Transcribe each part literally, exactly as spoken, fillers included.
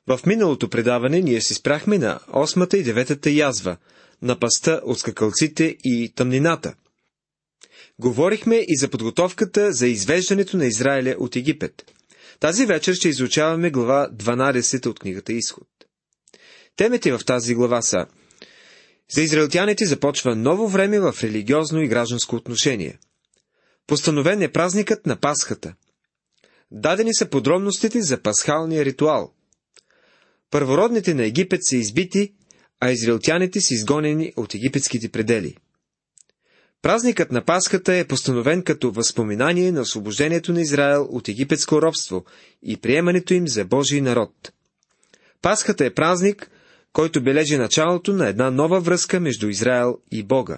В миналото предаване ние се спряхме на осмата и деветата язва, на паста от скакалците и тъмнината. Говорихме и за подготовката за извеждането на Израиля от Египет. Тази вечер ще изучаваме глава дванадесета от книгата Изход. Темите в тази глава са: за израелтяните започва ново време в религиозно и гражданско отношение. Постановен е празникът на Пасхата. Дадени са подробностите за пасхалния ритуал. Първородните на Египет са избити, а израелтяните са изгонени от египетските предели. Празникът на Пасхата е постановен като възпоминание на освобождението на Израел от египетско робство и приемането им за Божий народ. Пасхата е празник, който бележи началото на една нова връзка между Израел и Бога.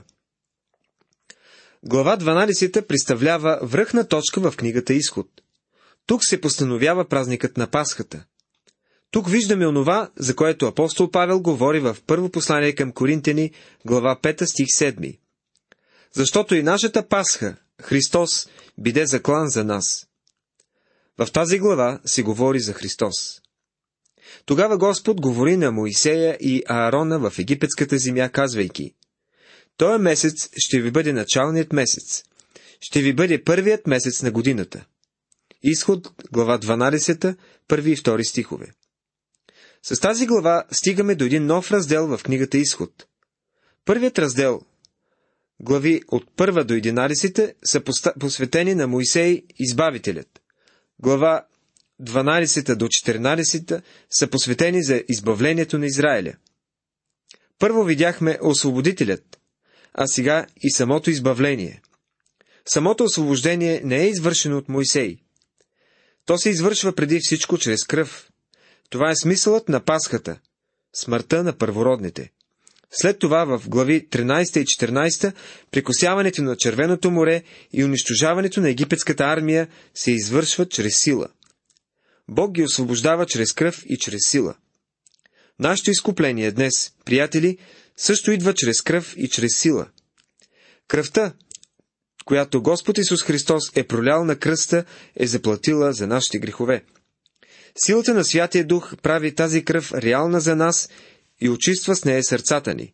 Глава дванадесета представлява връхна точка в книгата Изход. Тук се постановява празникът на Пасхата. Тук виждаме онова, за което апостол Павел говори в първо послание към Коринтяни, глава пета, стих седми. Защото и нашата Пасха, Христос, биде заклан за нас. В тази глава се говори за Христос. Тогава Господ говори на Моисея и Аарона в египетската земя, казвайки: този месец ще ви бъде началният месец. Ще ви бъде първият месец на годината. Изход, глава дванадесета, първи и втори стихове. С тази глава стигаме до един нов раздел в книгата Изход. Първият раздел, глави от първа до единадесета, са посветени на Моисей, избавителят. Глава дванадесета до четиринадесета са посветени за избавлението на Израиля. Първо видяхме освободителят, а сега и самото избавление. Самото освобождение не е извършено от Моисей. То се извършва преди всичко чрез кръв. Това е смисълът на Пасхата – смъртта на първородните. След това в глави тринадесета и четиринадесета прекосяването на Червеното море и унищожаването на египетската армия се извършват чрез сила. Бог ги освобождава чрез кръв и чрез сила. Нашето изкупление днес, приятели, също идва чрез кръв и чрез сила. Кръвта, която Господ Исус Христос е пролял на кръста, е заплатила за нашите грехове. Силата на Святия Дух прави тази кръв реална за нас и очиства с нея сърцата ни.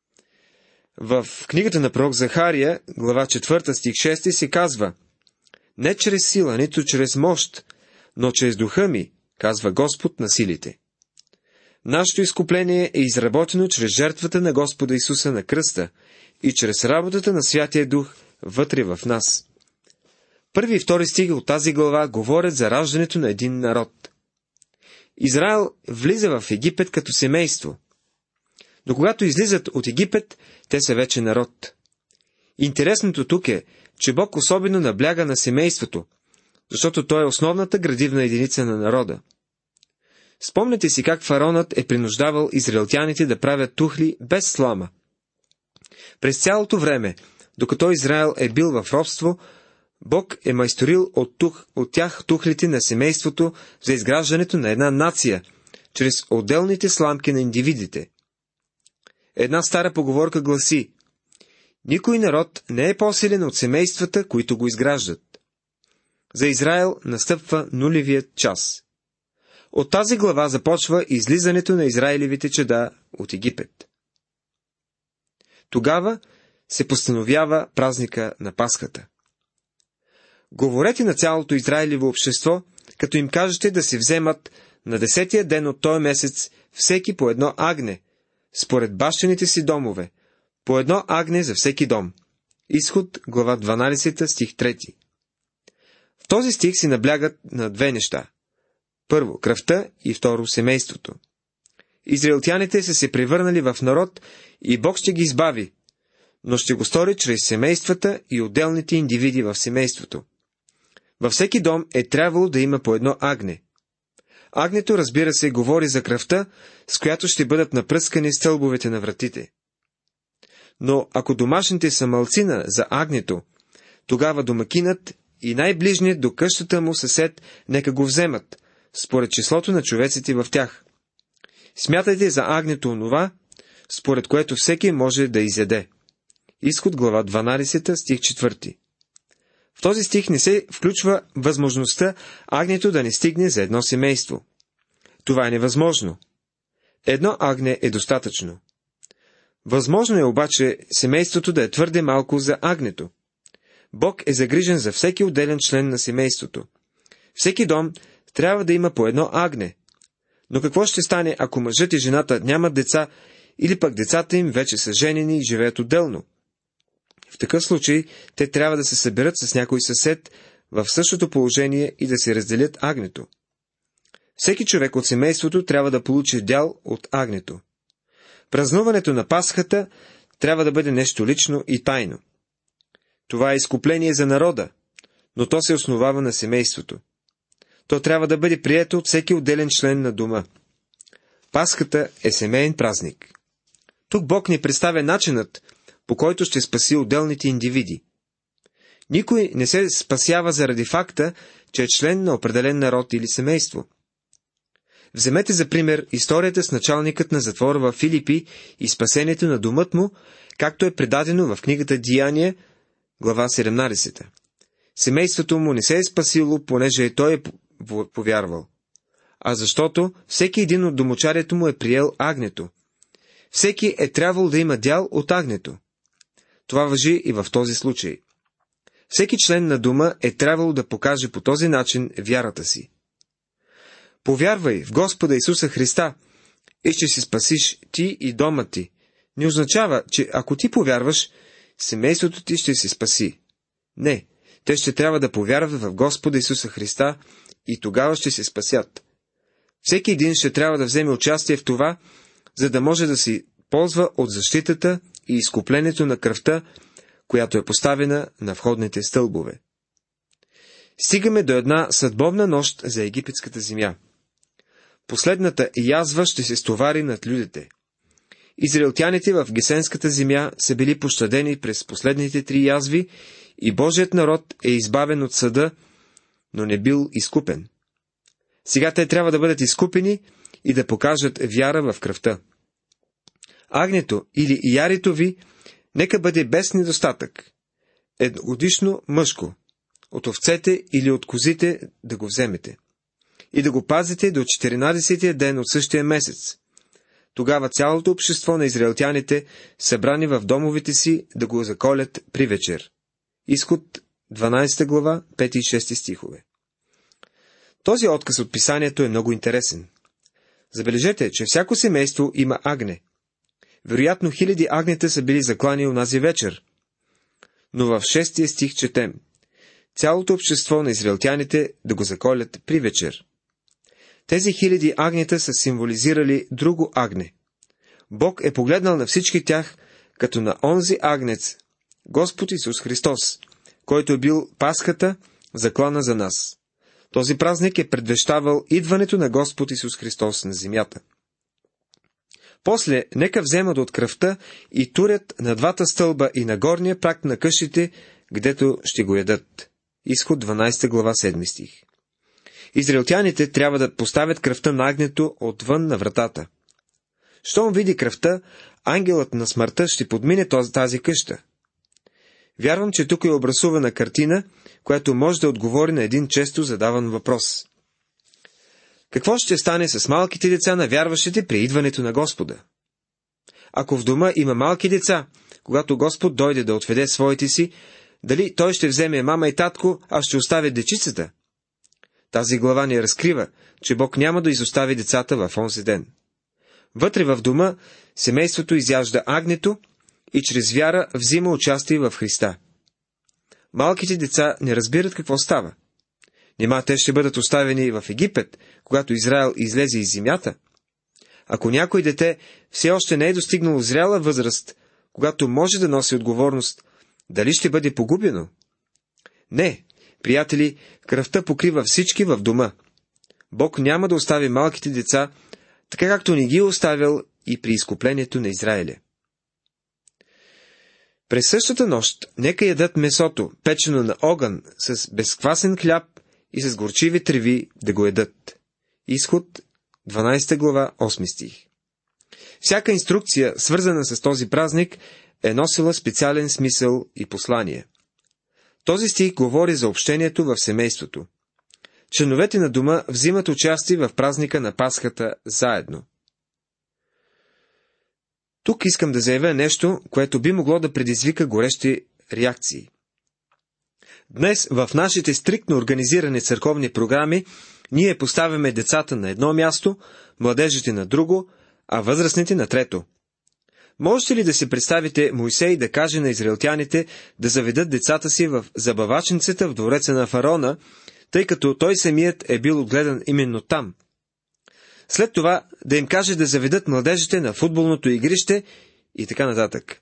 В книгата на пророк Захария, глава четвърта, стих шести се казва: не чрез сила, нито чрез мощ, но чрез духа ми, казва Господ на силите. Нашето изкупление е изработено чрез жертвата на Господа Исуса на кръста и чрез работата на Святия Дух вътре в нас. Първи и втори стих от тази глава говорят за раждането на един народ. Израел влиза в Египет като семейство. Но когато излизат от Египет, те са вече народ. Интересното тук е, че Бог особено набляга на семейството, защото то е основната градивна единица на народа. Спомнете си как фараонът е принуждавал израелтяните да правят тухли без слама. През цялото време, докато Израел е бил в робство, Бог е майсторил от, тух, от тях тухлите на семейството за изграждането на една нация, чрез отделните сламки на индивидите. Една стара поговорка гласи: никой народ не е по-силен от семействата, които го изграждат. За Израел настъпва нулевият час. От тази глава започва излизането на израилевите чада от Египет. Тогава се постановява празника на Пасхата. Говорете на цялото Израилево общество, като им кажете да се вземат на десетия ден от този месец всеки по едно агне, според бащините си домове, по едно агне за всеки дом. Изход, глава дванадесета, стих трети. В този стих си наблягат на две неща. Първо, кръвта, и второ, семейството. Израелтяните са се превърнали в народ и Бог ще ги избави, но ще го стори чрез семействата и отделните индивиди в семейството. Във всеки дом е трябвало да има по едно агне. Агнето, разбира се, говори за кръвта, с която ще бъдат напръскани стълбовете на вратите. Но ако домашните са малцина за агнето, тогава домакинът и най-ближният до къщата му съсед нека го вземат, според числото на човеците в тях. Смятайте за агнето онова, според което всеки може да изяде. Изход, глава дванадесета, стих четвърти. В този стих не се включва възможността агнето да не стигне за едно семейство. Това е невъзможно. Едно агне е достатъчно. Възможно е обаче семейството да е твърде малко за агнето. Бог е загрижен за всеки отделен член на семейството. Всеки дом трябва да има по едно агне. Но какво ще стане, ако мъжът и жената нямат деца, или пък децата им вече са женени и живеят отделно? В такъв случай те трябва да се съберат с някой съсед в същото положение и да се разделят агнето. Всеки човек от семейството трябва да получи дял от агнето. Празнуването на Пасхата трябва да бъде нещо лично и тайно. Това е изкупление за народа, но то се основава на семейството. То трябва да бъде прието от всеки отделен член на дома. Пасхата е семейен празник. Тук Бог ни представя начинът, по който ще спаси отделните индивиди. Никой не се спасява заради факта, че е член на определен народ или семейство. Вземете за пример историята с началникът на затвора в Филипи и спасението на домът му, както е предадено в книгата Деяния, глава седемнадесета. Семейството му не се е спасило, понеже той е повярвал, а защото всеки един от домочарието му е приел агнето. Всеки е трябвало да има дял от агнето. Това важи и в този случай. Всеки член на дома е трябвало да покаже по този начин вярата си. Повярвай в Господа Исуса Христа и ще се спасиш ти и дома ти. Не означава, че ако ти повярваш, семейството ти ще се спаси. Не, те ще трябва да повярват в Господа Исуса Христа и тогава ще се спасят. Всеки един ще трябва да вземе участие в това, за да може да се ползва от защитата и изкуплението на кръвта, която е поставена на входните стълбове. Стигаме до една съдбовна нощ за египетската земя. Последната язва ще се стовари над людите. Израелтяните в Гесенската земя са били пощадени през последните три язви и Божият народ е избавен от съда, но не бил изкупен. Сега те трябва да бъдат изкупени и да покажат вяра в кръвта. Агнето или ярито ви нека бъде без недостатък. Едногодишно мъжко. От овцете или от козите да го вземете. И да го пазите до четиринадесетия ден от същия месец. Тогава цялото общество на израелтяните, събрани в домовете си, да го заколят при вечер. Изход дванадесета глава, пети и шести стихове. Този отказ от писанието е много интересен. Забележете, че всяко семейство има агне. Вероятно хиляди агнета са били заклани онази вечер. Но в шестия стих четем: цялото общество на израелтяните да го заколят при вечер. Тези хиляди агнета са символизирали друго агне. Бог е погледнал на всички тях като на онзи агнец, Господ Исус Христос, който е бил Пасхата, заклана за нас. Този празник е предвещавал идването на Господ Исус Христос на земята. После нека вземат от кръвта и турят на двата стълба и на горния праг на къщите, гдето ще го ядат. Изход дванадесета глава, седми стих. Израелтяните трябва да поставят кръвта на агнето отвън на вратата. Щом види кръвта, ангелът на смъртта ще подмине тази къща. Вярвам, че тук е образувана картина, която може да отговори на един често задаван въпрос. Какво ще стане с малките деца на вярващите при идването на Господа? Ако в дома има малки деца, когато Господ дойде да отведе своите си, дали той ще вземе мама и татко, а ще остави дечицата? Тази глава ни разкрива, че Бог няма да изостави децата в онзи ден. Вътре в дома семейството изяжда агнето и чрез вяра взима участие в Христа. Малките деца не разбират какво става. Нима те ще бъдат оставени в Египет, когато Израел излезе из земята? Ако някой дете все още не е достигнало зряла възраст, когато може да носи отговорност, дали ще бъде погубено? Не, приятели, кръвта покрива всички в дома. Бог няма да остави малките деца, така както не ги е оставил и при изкуплението на Израиля. През същата нощ нека ядат месото, печено на огън, с безквасен хляб и с горчиви треви да го ядат. Изход дванадесета глава, осми стих. Всяка инструкция, свързана с този празник, е носила специален смисъл и послание. Този стих говори за общението в семейството. членовете на дома взимат участие в празника на Пасхата заедно. Тук искам да заявя нещо, което би могло да предизвика горещи реакции. Днес в нашите стриктно организирани църковни програми ние поставяме децата на едно място, младежите на друго, а възрастните на трето. Можете ли да си представите Мойсей да каже на израелтяните да заведат децата си в забавачницата в двореца на фараона, тъй като той самият е бил отгледан именно там? След това да им каже да заведат младежите на футболното игрище и така нататък.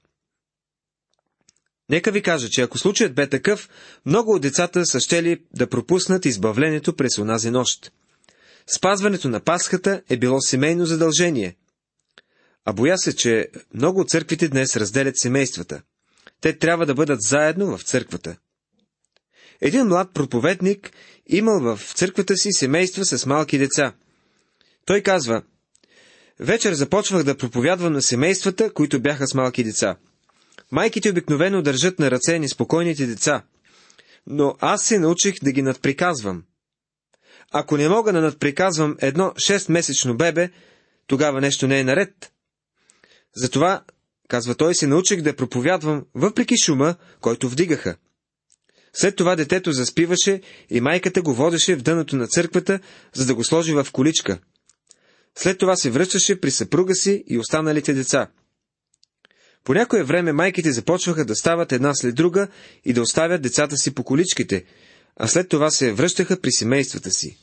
Нека ви кажа, че ако случаят бе такъв, много от децата са щели да пропуснат избавлението през онази нощ. Спазването на Пасхата е било семейно задължение. А боя се, че много от църквите днес разделят семействата. Те трябва да бъдат заедно в църквата. Един млад проповедник имал в църквата си семейства с малки деца. Той казва: вечер започвах да проповядвам на семействата, които бяха с малки деца. Майките обикновено държат на ръце неспокойните деца, но аз се научих да ги надприказвам. Ако не мога да надприказвам едно шестмесечно бебе, тогава нещо не е наред. Затова, казва той, се научих да проповядвам въпреки шума, който вдигаха. След това детето заспиваше и майката го водеше в дъното на църквата, за да го сложи в количка. След това се връщаше при съпруга си и останалите деца. По някое време майките започваха да стават една след друга и да оставят децата си по количките, а след това се връщаха при семействата си.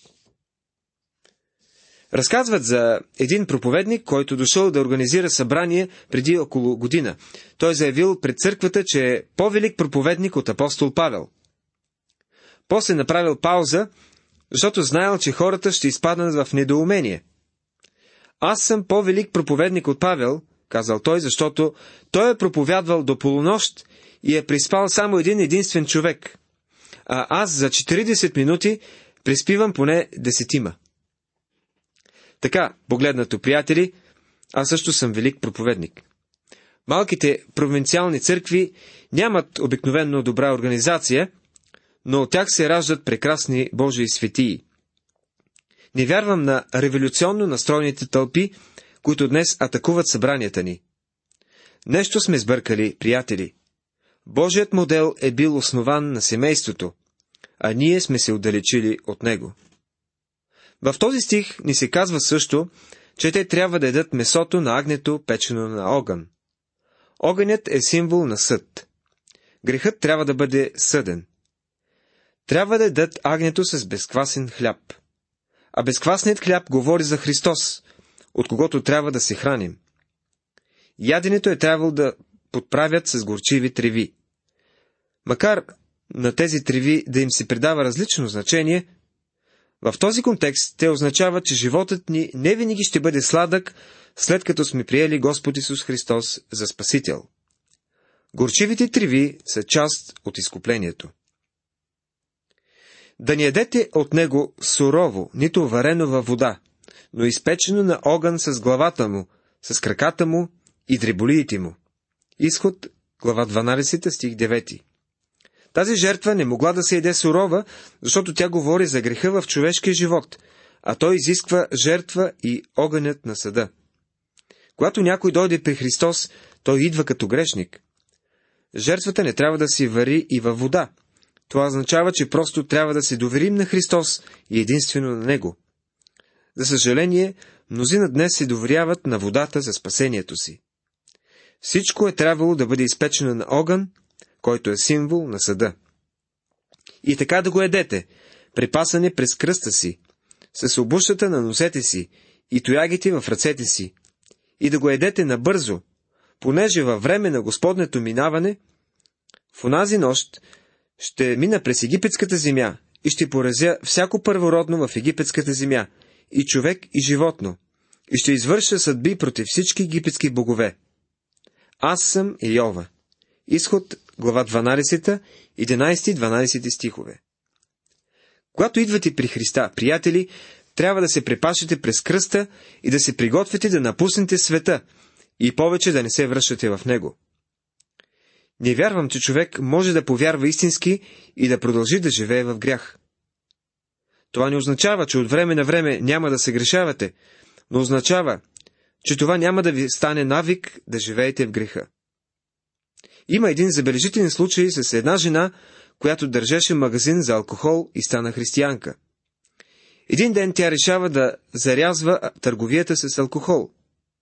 Разказват за един проповедник, който дошъл да организира събрание преди около година. Той заявил пред църквата, че е по-велик проповедник от апостол Павел. После направил пауза, защото знаел, че хората ще изпаднат в недоумение. Аз съм по-велик проповедник от Павел, казал той, защото той е проповядвал до полунощ и е приспал само един единствен човек. А аз за четиридесет минути приспивам поне десетима. Така, погледнато, приятели, аз също съм велик проповедник. Малките провинциални църкви нямат обикновено добра организация, но от тях се раждат прекрасни Божии светии. Не вярвам на революционно настроените тълпи, които днес атакуват събранията ни. Нещо сме сбъркали, приятели. Божият модел е бил основан на семейството, а ние сме се отдалечили от него. В този стих ни се казва също, че те трябва да ядат месото на агнето, печено на огън. Огънят е символ на съд. Грехът трябва да бъде съден. Трябва да ядат агнето с безквасен хляб. А безквасният хляб говори за Христос, от когото трябва да се храним. Яденето е трябвало да подправят с горчиви треви. Макар на тези треви да им се придава различно значение, в този контекст те означават, че животът ни не винаги ще бъде сладък, след като сме приели Господ Исус Христос за Спасител. Горчивите треви са част от изкуплението. Да не ядете от него сурово, нито варено във вода, но изпечено на огън с главата му, с краката му и дреболиите му. Изход, глава дванадесета, стих девети. Тази жертва не могла да се яде сурова, защото тя говори за греха в човешкия живот, а той изисква жертва и огънят на съда. Когато някой дойде при Христос, той идва като грешник. Жертвата не трябва да се вари и във вода. Това означава, че просто трябва да се доверим на Христос и единствено на Него. За съжаление, мнозина днес се доверяват на водата за спасението си. Всичко е трябвало да бъде изпечено на огън, който е символ на съда. И така да го едете, припасане през кръста си, с обущата на носете си и тоягите в ръцете си, и да го едете набързо, понеже във време на Господнето минаване, в онази нощ ще мина през египетската земя и ще поразя всяко първородно в египетската земя, и човек, и животно, и ще извърша съдби против всички египетски богове. Аз съм Йова. Изход, глава дванадесета, единадесети и дванадесети стихове. Когато идвате при Христа, приятели, трябва да се препашете през кръста и да се приготвите да напуснете света и повече да не се връщате в него. Не вярвам, че човек може да повярва истински и да продължи да живее в грях. Това не означава, че от време на време няма да се грешавате, но означава, че това няма да ви стане навик да живеете в греха. Има един забележителен случай с една жена, която държеше магазин за алкохол и стана християнка. Един ден тя решава да зарязва търговията с алкохол.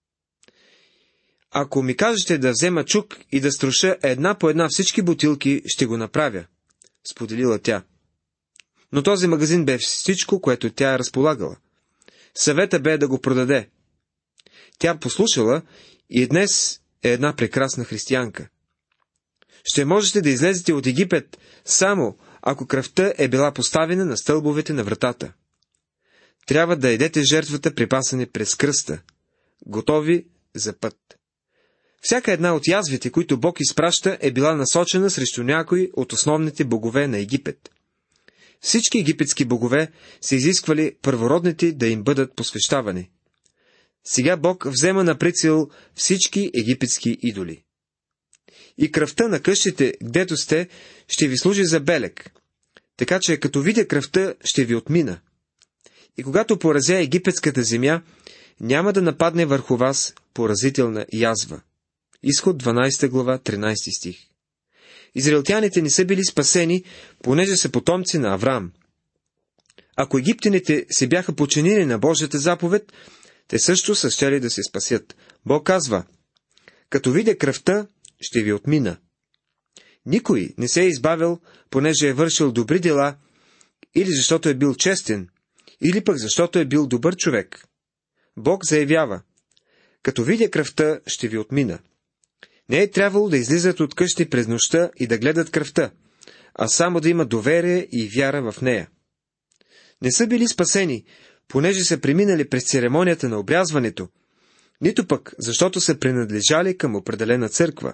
Ако ми кажете да взема чук и да струша една по една всички бутилки, ще го направя, споделила тя. Но този магазин бе всичко, което тя е разполагала. Съвета бе да го продаде. Тя послушала и днес е една прекрасна християнка. Ще можете да излезете от Египет само ако кръвта е била поставена на стълбовете на вратата. Трябва да едете жертвата, припасани през кръста, готови за път. Всяка една от язвите, които Бог изпраща, е била насочена срещу някой от основните богове на Египет. Всички египетски богове са изисквали първородните да им бъдат посвещавани. Сега Бог взема на прицел всички египетски идоли. И кръвта на къщите, гдето сте, ще ви служи за белег, така че като видя кръвта, ще ви отмина. И когато поразя египетската земя, няма да нападне върху вас поразителна язва. Изход дванадесета глава, тринадесети стих. Израелтяните не са били спасени, понеже са потомци на Авраам. Ако египтяните се бяха подчинили на Божията заповед, те също са щели да се спасят. Бог казва: като видя кръвта, ще ви отмина. Никой не се е избавил, понеже е вършил добри дела, или защото е бил честен, или пък защото е бил добър човек. Бог заявява: като видя кръвта, ще ви отмина. Не е трябвало да излизат от къщи през нощта и да гледат кръвта, а само да има доверие и вяра в нея. Не са били спасени, понеже са преминали през церемонията на обрязването, нито пък защото са принадлежали към определена църква.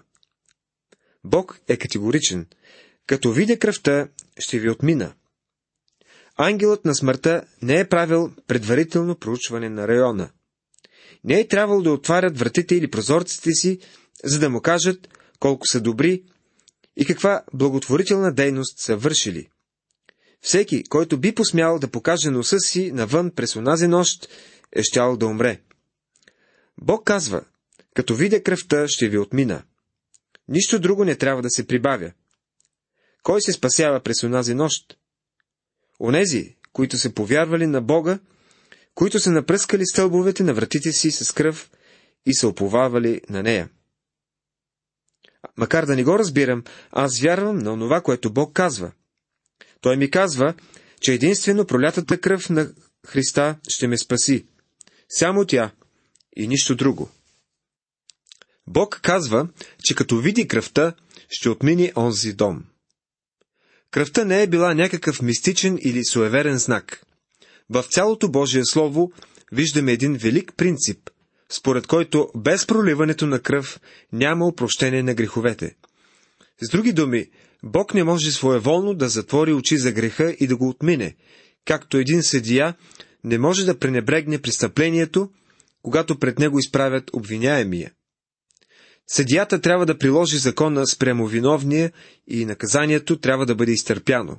Бог е категоричен: като видя кръвта, ще ви отмина. Ангелът на смъртта не е правил предварително проучване на района. Не е трябвало да отварят вратите или прозорците си, за да му кажат колко са добри и каква благотворителна дейност са вършили. Всеки, който би посмял да покаже носа си навън през онази нощ, е щял да умре. Бог казва: като видя кръвта, ще ви отмина. Нищо друго не трябва да се прибавя. Кой се спасява през онази нощ? Онези, които са повярвали на Бога, които са напръскали стълбовете на вратите си с кръв и са уповавали на нея. Макар да не го разбирам, аз вярвам на онова, което Бог казва. Той ми казва, че единствено пролятата кръв на Христа ще ме спаси. Само тя и нищо друго. Бог казва, че като види кръвта, ще отмини онзи дом. Кръвта не е била някакъв мистичен или суеверен знак. В цялото Божие Слово виждаме един велик принцип, според който без проливането на кръв няма опрощение на греховете. С други думи, Бог не може своеволно да затвори очи за греха и да го отмине, както един съдия не може да пренебрегне престъплението, когато пред него изправят обвиняемия. Съдията трябва да приложи закона спрямо виновния и наказанието трябва да бъде изтърпяно.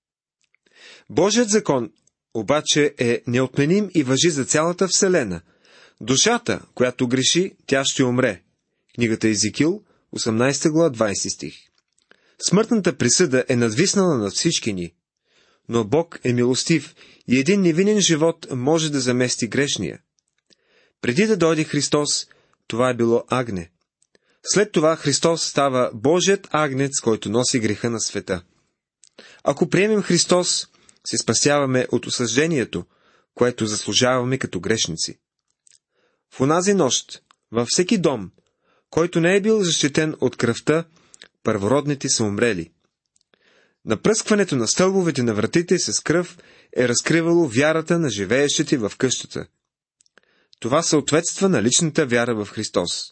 Божият закон обаче е неотменим и важи за цялата вселена. Душата, която греши, тя ще умре. Книгата Езекил, осемнадесета глава, двадесети стих. Смъртната присъда е надвиснала над всички ни, но Бог е милостив и един невинен живот може да замести грешния. Преди да дойде Христос, това е било агне. След това Христос става Божият агнец, който носи греха на света. Ако приемем Христос, се спасяваме от осъждението, което заслужаваме като грешници. В онази нощ, във всеки дом, който не е бил защитен от кръвта, първородните са умрели. Напръскването на стълбовете на вратите с кръв е разкривало вярата на живеещите в къщата. Това съответства на личната вяра в Христос.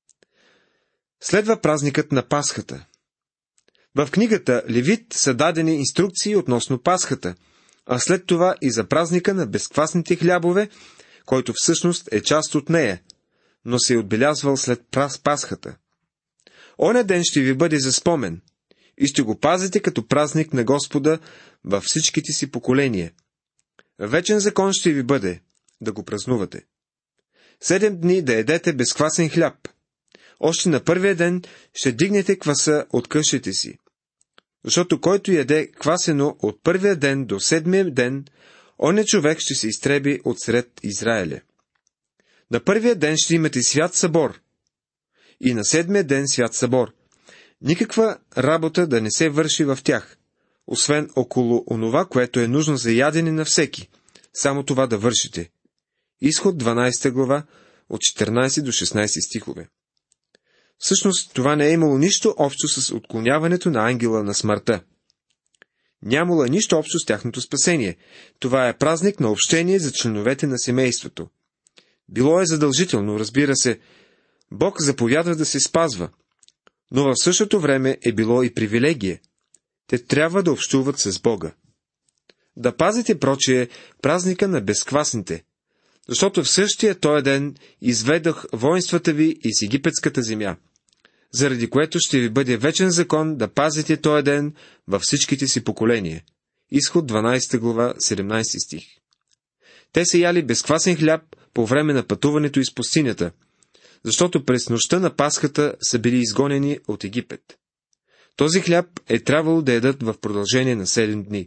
Следва празникът на Пасхата. В книгата Левит са дадени инструкции относно Пасхата, а след това и за празника на безквасните хлябове, който всъщност е част от нея, но се е отбелязвал след Пасхата. Оня ден ще ви бъде за спомен и ще го пазите като празник на Господа във всичките си поколения. Вечен закон ще ви бъде да го празнувате. Седем дни да едете безквасен хляб. Още на първия ден ще дигнете кваса от къщите си. Защото който яде квасено от първия ден до седмия ден, оня човек ще се изтреби от сред Израиля. На първия ден ще имате свят събор. И на седмия ден свят събор. Никаква работа да не се върши в тях, освен около онова, което е нужно за ядене на всеки. Само това да вършите. Изход дванадесета глава, от четиринадесет до шестнадесет стихове. Всъщност, това не е имало нищо общо с отклоняването на ангела на смъртта. Нямало нищо общо с тяхното спасение. Това е празник на общение за членовете на семейството. Било е задължително, разбира се. Бог заповядва да се спазва. Но в същото време е било и привилегия. Те трябва да общуват с Бога. Да пазите, прочие, празника на безквасните, защото в същия този ден изведох воинствата ви из египетската земя, заради което ще ви бъде вечен закон да пазите този ден във всичките си поколения. Изход дванадесета глава, седемнадесети стих. Те са яли безквасен хляб по време на пътуването из пустинята, защото през нощта на Пасхата са били изгонени от Египет. Този хляб е трябвало да ядат в продължение на седем дни.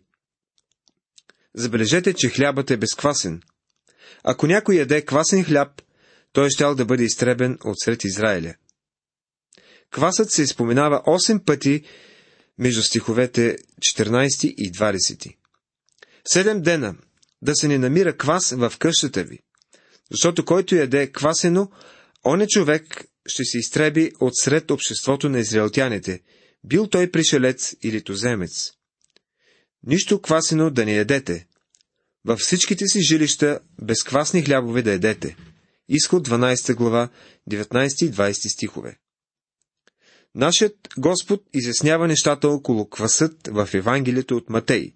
Забележете, че хлябът е безквасен. Ако някой яде квасен хляб, той щял да бъде изтребен от сред Израиля. Квасът се споменава осем пъти между стиховете четиринадесети и двадесети. Седем дена да се не намира квас в къщата ви, защото който яде квасено, оня човек ще се изтреби от сред обществото на израелтяните, бил той пришелец или туземец. Нищо квасено да не ядете. Във всичките си жилища безквасни хлябове да ядете. Изход дванадесета глава, деветнадесети и двадесети стихове. Нашият Господ изяснява нещата около квасът в Евангелието от Матей.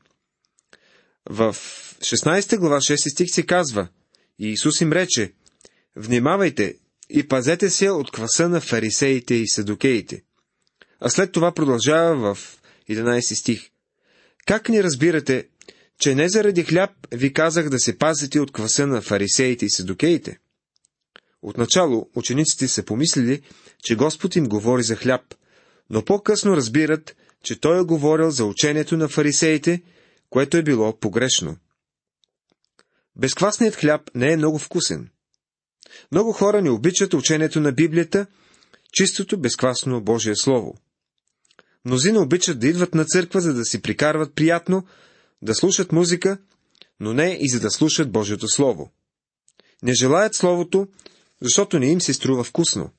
В шестнадесета глава, шести стих се казва: и Исус им рече: внимавайте и пазете се от кваса на фарисеите и садукеите. А след това продължава в единадесети стих: как не разбирате, че не заради хляб ви казах да се пазите от кваса на фарисеите и садукеите? Отначало учениците са помислили, че Господ им говори за хляб, но по-късно разбират, че Той е говорил за учението на фарисеите, което е било погрешно. Безквасният хляб не е много вкусен. Много хора не обичат учението на Библията, чистото безквасно Божие Слово. Мнозина обичат да идват на църква, за да си прикарват приятно, да слушат музика, но не и за да слушат Божието Слово. Не желаят Словото, защото не им се струва вкусно.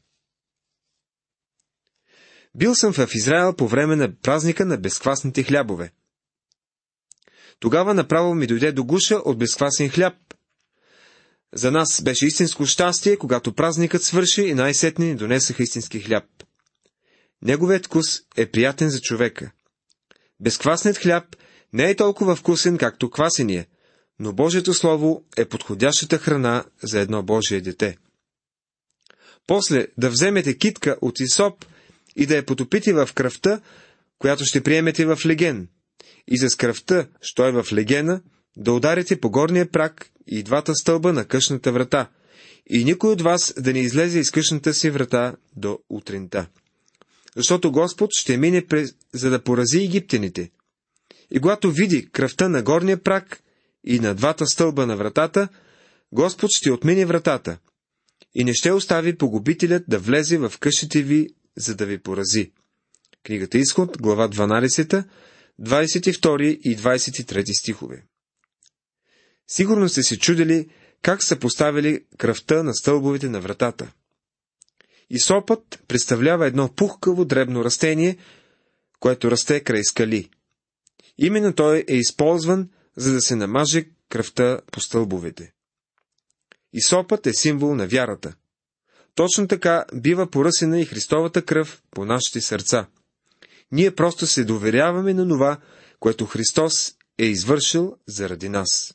Бил съм в Израел по време на празника на безквасните хлябове. Тогава направо ми дойде до гуша от безквасен хляб. За нас беше истинско щастие, когато празникът свърши и най-сетне ни донесаха истински хляб. Неговият вкус е приятен за човека. Безквасният хляб не е толкова вкусен, както квасения, но Божието Слово е подходящата храна за едно Божие дете. После да вземете китка от исоп и да я потопите в кръвта, която ще приемете в леген, и с кръвта, що е в легена, да ударите по горния праг и двата стълба на къщната врата, и никой от вас да не излезе из къщната си врата до утринта. Защото Господ ще мине през, за да порази египтяните. И когато види кръвта на горния праг и на двата стълба на вратата, Господ ще отмине вратата и не ще остави погубителят да влезе в къщите ви, за да ви порази. Книгата Изход, глава дванадесета, двадесет и втори и двадесет и трети стихове. Сигурно сте се чудили как са поставили кръвта на стълбовете на вратата. Исопът представлява едно пухкаво дребно растение, което расте край скали. Именно той е използван, за да се намаже кръвта по стълбовете. Исопът е символ на вярата. Точно така бива поръсена и Христовата кръв по нашите сърца. Ние просто се доверяваме на това, което Христос е извършил заради нас.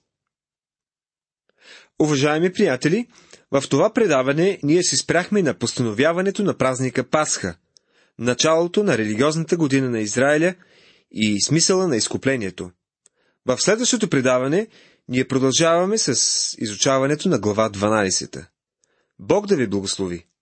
Уважаеми приятели, в това предаване ние се спряхме на постановяването на празника Пасха, началото на религиозната година на Израиля и смисъла на изкуплението. В следващото предаване Ние продължаваме с изучаването на глава дванадесета. Бог да ви благослови!